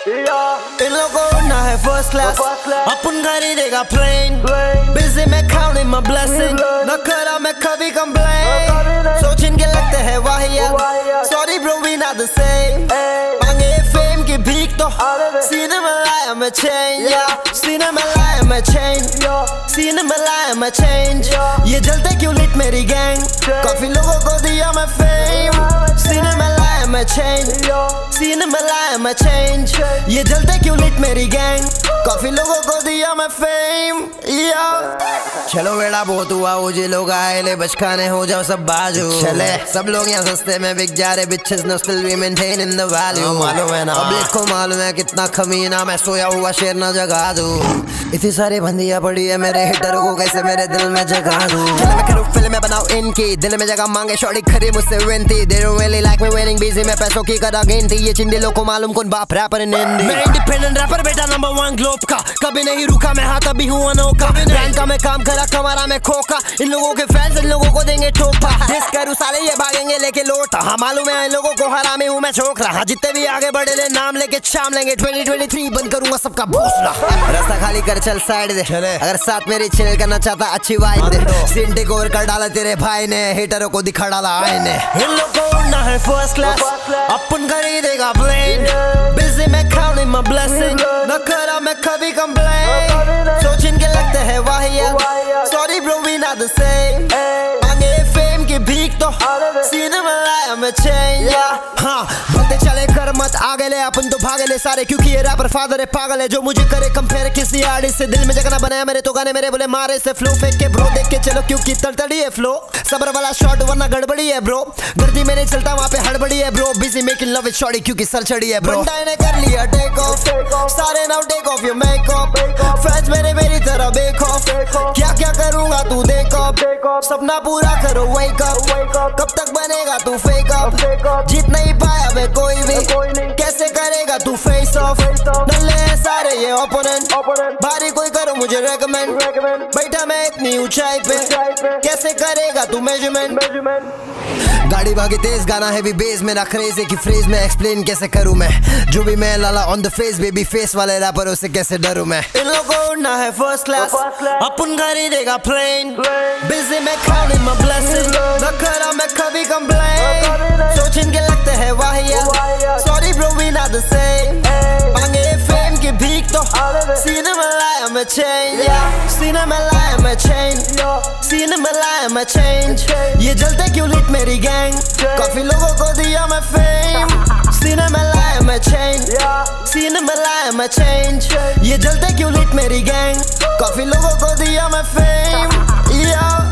इन लोगों को उड़ना है फर्स्ट क्लास, अपन खरीदेगा प्लेन। बिजी में counting my blessing, न करा मैं कभी complain। सोच इनके लगते हैं वाहियात, sorry bro we not the same। मांगे फेम की भीख तो सीने में लाया मैं change, सीने में लाया मैं change, सीने में लाया मैं change। ये जलते क्यों लिट मेरी गैंग, काफी लोगों को दिया मैं फेम। सीने में लाया मैं change, सीने में लाया मैं change। ये जलते क्यों लिट मेरी गैंग, काफी लोगों को दिया मैं फेम। चलो बेड़ा बहुत हुआ, वो जे लोग आए ले बचकाने हो जाओ सब बाजू। चले सब लोग यहाँ सस्ते में बिक जा रहे, bitches no still we maintain in the value। मालूम है ना, पब्लिक को मालूम है कितना कमीना, मैं सोया हुआ शेर ना जगा दूं। इतनी सारी बंदियां पड़ी है मेरे हिटर को, कैसे मेरे दिल में जगा दूं। चले मैं करूँ फिल्म में बनाऊं इनकी, दिल में जगह मांगे शॉर्टी खरी मुझसे विनती। They don't really like me winning, busy में पैसों की करा गिनती। ये चिंदी लोग को मालूम कौन बाप रैपर इन हिंदी। मैं इंडिपेंडेंट रैपर बेटा नंबर 1 ग्लोब का, कभी नहीं रुका मैं, हाँ कभी हूँ अनोखा। ब्रांड का मैं काम करा, कमारा में खोका। इन लोगों के फैंस इन लोगों को देंगे ठोका, जिस करूँ साले ये भागेंगे लेके लोटा। हाँ मालूम है इन लोगों को हरामी हूँ मैं छोकरा। हाँ जितने भी आगे बढ़े ले नाम लेके शाम लेंगे। 2023 बंद करूंगा सबका भोसला। रास्ता खाली कर चल साइड दे, अगर साथ मेरी चिल करना चाहता अच्छी वाइब दे। सीन टेक ओवर कर डाला तेरे भाई ने, हिटरों को दिखा डाला आईने। इन लोगों को उड़ना है फर्स्ट क्लास, अपन खरीदेगा प्लेन। बिजी में counting my blessing, न करा मैं कभी complain। सोच इनके लगते हैं वाहियात, sorry bro we not the same। मांगे फेम की भीख तो सीने में लाया मैं change। हाँ बोलते चले कर मत आगे ले, अपन तो भागे ले सारे, क्योंकि ये रैपर फादर है पागल है। जो मुझे करे कंपेयर किसी आर्टिस्ट से, दिल में जगह ना बनाया मेरे तो गाने मेरे बोले मारे से फ्लो फेंक के ब्रो। देख के चलो क्योंकि तड़तड़ी है फ्लो, सबर वाला शॉट वरना गड़बड़ी है ब्रो। गर्दी में नहीं चलता वहाँ पे हड़बड़ी है bro. Busy making love with shorty क्योंकि सर चढ़ी है ब्रो। बंदा ने कर लिया टेक ऑफ, सारे now take off your makeup. Fans मेरी तरह बेक ऑफ, क्या क्या करूंगा तू देख ऑफ। सपना पूरा करो वेक अप, कब तक बनेगा तू फेक अप। जीत नहीं पाया वे कोई भी, कैसे करेगा तू फेस ऑफ। डल्ले हैं सारे ये ओपोनेंट, भारी कोई करो मुझे रेकमेंड। बैठा मैं इतनी ऊंचाई पे, कैसे करेगा तू मेजरमेंट। गाड़ी भागी तेज, गाना हैवी बेस, मेरा क्रेज है कि फ्रेज में एक्सप्लेन कैसे करूं मैं। जो भी मैं लाला on the face, baby face वाले रैपरों से कैसे डरूं मैं। इन लोगों को उड़ना है फर्स्ट क्लास, अपन खरीदेगा प्लेन। बिजी में counting my blessing, न करा मैं कभी complain। सोच इनके लगते हैं वाहियात, sorry bro we not the same। मांगे फेम की भीख तो सीने में लाया मैं change, सीने में लाया मैं change, सीने में लाया मैं change। ये जलते क्यों लिट मेरी गैंग, काफी लोगों को दिया मैं फेम। सीने में लाया मैं change, सीने में लाया मैं change। ये जलते क्यों लिट मेरी गैंग, काफी लोगों को दिया मैं फेम।